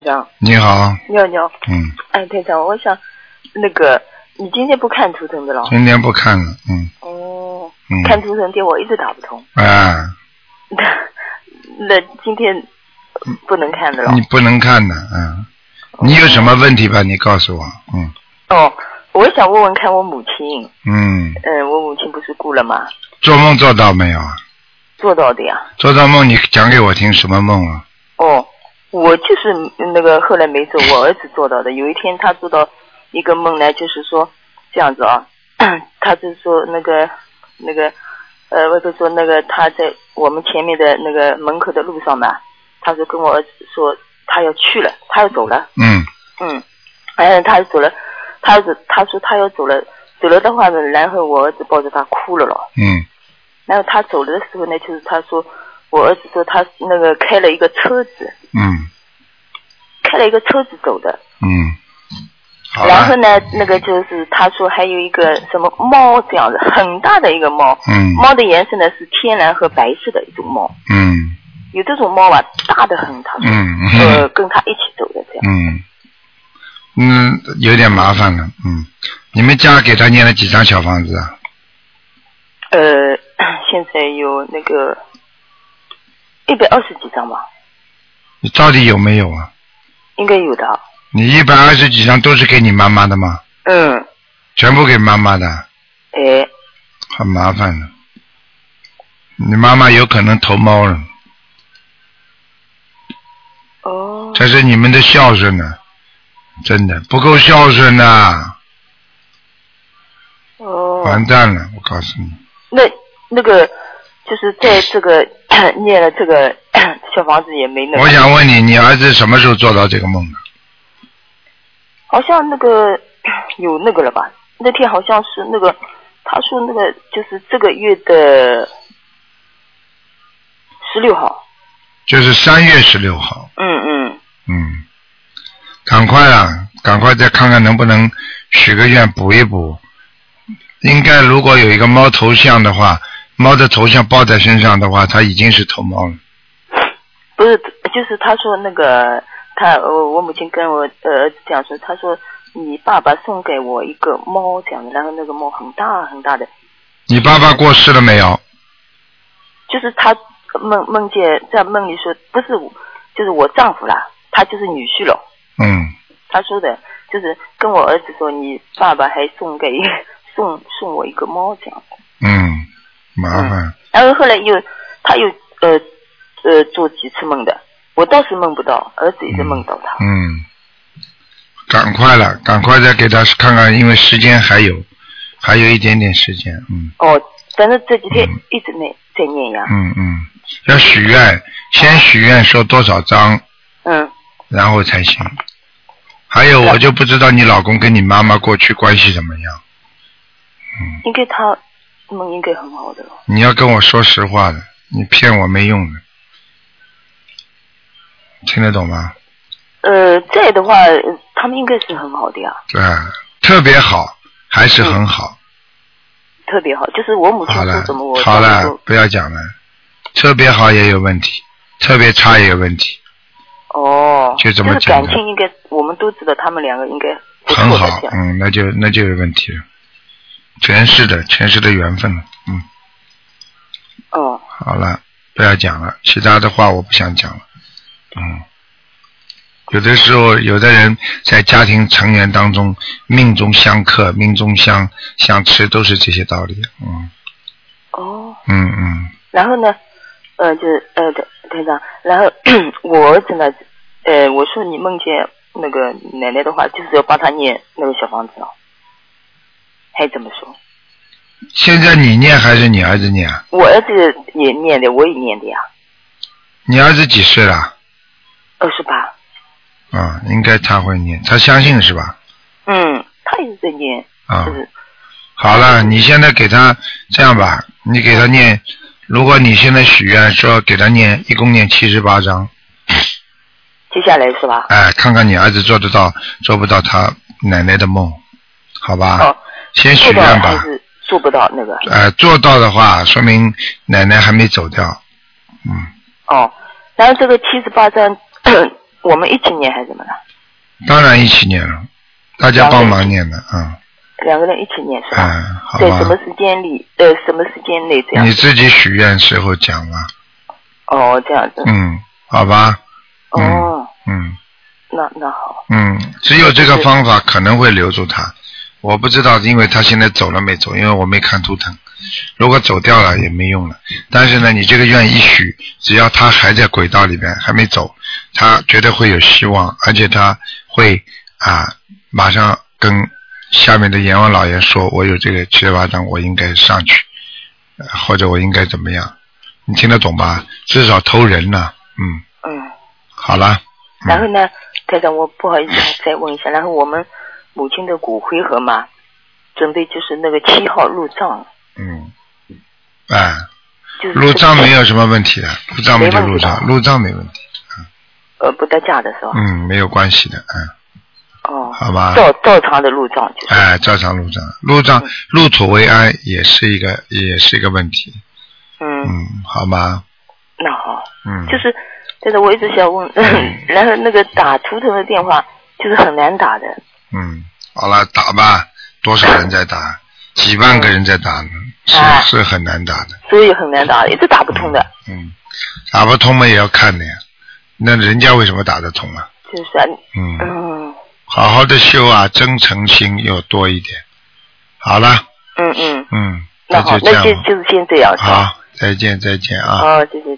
长， 你好。 你好，你好。 哎， 队长，我想那个，你今天不看图腾的了？ 今天不看了， 哦。看图腾电我一直打不通。 啊。 那今天不能看的了。 你不能看的，你有什么问题吧？你告诉我， 我想问问看我母亲。我母亲不是故了吗？ 做梦做到没有啊？ 做到的呀。 做到梦，你讲给我听什么梦啊？ 我就是那个后来没做，我儿子做到的。有一天他做到一个梦呢，就是说这样子啊，他就说那个我就说那个他在我们前面的那个门口的路上嘛，他就跟我儿子说他要去了，他要走了。他走了，他说他要走了，走了的话呢，然后我儿子抱着他哭了咯。然后他走了的时候呢，就是他说我儿子说他那个开了一个车子。开了一个车子走的。然后呢，那个就是他说还有一个什么猫这样子，很大的一个猫。猫的颜色呢是天蓝和白色的一种猫。有这种猫啊，大的很，他说。跟他一起走的这样。 有点麻烦了。你们家给他念了几张小房子啊？ 现在有那个120几张吧。 你到底有没有啊？ 应该有的。 你120几张都是给你妈妈的吗？全部给妈妈的。很麻烦的。你妈妈有可能投猫了。这是你们的孝顺呢，真的不够孝顺呐。完蛋了，我告诉你。 那个就是在这个念了这个小房子也没那个。 我想问你，你儿子什么时候做到这个梦的？ 好像那个有那个了吧？那天好像是那个，他说那个就是这个月的16号。 就是3月16号。赶快啊，赶快再看看能不能许个愿补一补。应该如果有一个猫头像的话，猫的头像抱在身上的话，它已经是头猫了。 不是，就是他说那个我母亲跟我儿子这样说，他说你爸爸送给我一个猫这样的，然后那个猫很大很大的。 你爸爸过世了没有？ 就是他梦见在梦里说，不是就是我丈夫啦，他就是女婿了。他说的就是跟我儿子说，你爸爸还送我一个猫这样。 麻烦。 然后后来他又做几次梦的，我倒是梦不到，儿子一直梦到他。 赶快了，赶快再给他看看，因为时间还有一点点时间。 但是这几天一直在念呀。 要许愿，先许愿说多少张，然后才行。还有我就不知道你老公跟你妈妈过去关系怎么样。 应该他们应该很好的。 你要跟我说实话的，你骗我没用的，听得懂吗？ 在的话，他们应该是很好的呀。 对，特别好，还是很好。 特别好，就是我母亲说什么我好了，不要讲了。特别好也有问题，特别差也有问题。就这么讲。 就是感情应该我们都知道，他们两个应该不很好。那就有问题了。前世的缘分了。好了，不要讲了，其他的话我不想讲了。有的时候有的人在家庭成员当中命中相克，命中相斥，都是这些道理。 然后呢就是台长，然后我儿子呢我说你梦见那个奶奶的话，就是要帮他念那个小房子还怎么说？ 现在你念还是你儿子念啊？ 我儿子也念的，我也念的呀。你儿子几岁了 ？28。 应该他会念，他相信是吧？ 他也是在念。 好了，你现在给他这样吧，你给他念，如果你现在许愿说给他念，一共念78章。 接下来是吧？ 看看你儿子做得到做不到他奶奶的梦，好吧？先许愿吧。 还是做不到那个？ 做到的话，说明奶奶还没走掉。 然后这个78章我们一起念还是怎么了？ 当然一起念了，大家帮忙念的， 两个人一起念是吧？ 好吧。 在什么时间里？什么时间内这样？ 你自己许愿时候讲嘛。 哦，这样子。 好吧。 那好。 只有这个方法可能会留住他，我不知道，因为他现在走了没走，因为我没看图腾。如果走掉了也没用了。但是呢，你这个愿一许，只要他还在轨道里边还没走，他绝对会有希望，而且他会马上跟下面的阎王老爷说，我有这个7-8张，我应该上去，或者我应该怎么样，你听得懂吧？至少投人呢。好了。 然后呢，台长，我不好意思再问一下，然后我们母亲的骨灰盒嘛，准备就是那个7号入葬。 入葬没有什么问题的，入葬没就入葬，入葬没问题。 不得价的是吧？ 没有关系的。好吧。 照常的入葬就是。 照常入葬，入土为安也是一个问题。好吗？ 那好。就是，但是我一直想问，然后那个打图腾的电话就是很难打的。 好了，打吧，多少人在打？几万个人在打呢，是很难打的。 所以很难打，一直打不通的。 打不通嘛也要看的呀，那人家为什么打得通啊？ 就是啊。 好好的修啊，真诚心要多一点。好了。 那好，那就是先这样。 好，再见啊。 谢谢。